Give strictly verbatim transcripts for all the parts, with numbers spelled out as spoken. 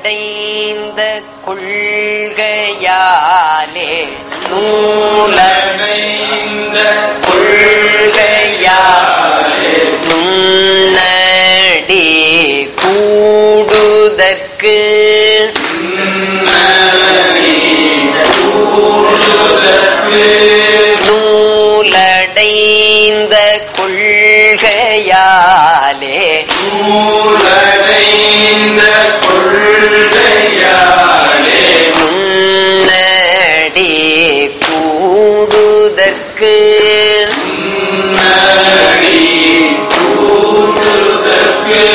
நூலடைந்த கொள்கையாலே நூலடைந்த கொள்கையாலே நுண்ணடி கூடுதற்கு நூலடைந்த கொள்கையாலே நூலடைந்த கொள்கையாலே நுண்ணடி கூடுதற்கு நுண்ணடி கூடுதற்கு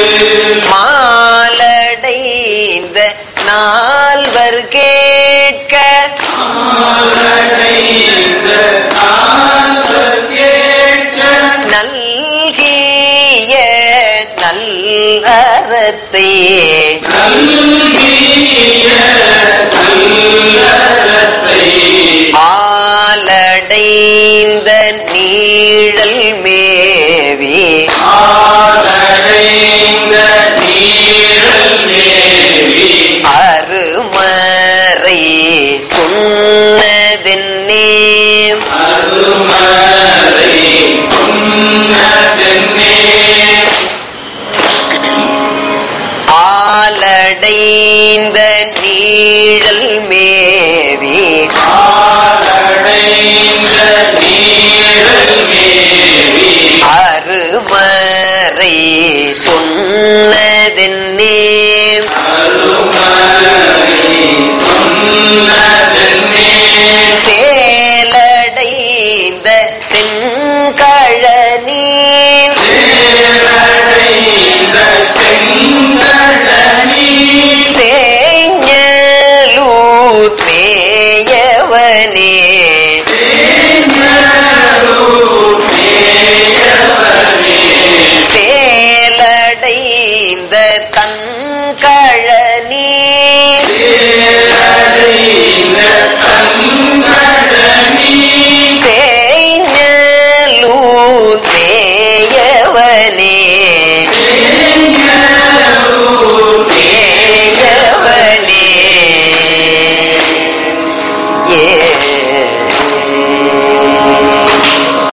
மாலடைந்த நால்வர் கேட்க மாலடைந்த நால்வர் கேட்க நல்கிய நல்லறத்தை நல்கிய நல்லறத்தை ஆலடைந்த நீழல் மேவி ஆலடைந்த நீழல் மேவி அருமறை சொன்னதென்னே அருமறை சொன்னதென்னே ஆலடைந்த நீழல் மேவி ஆலடைந்த நீழல் மேவி அருமறை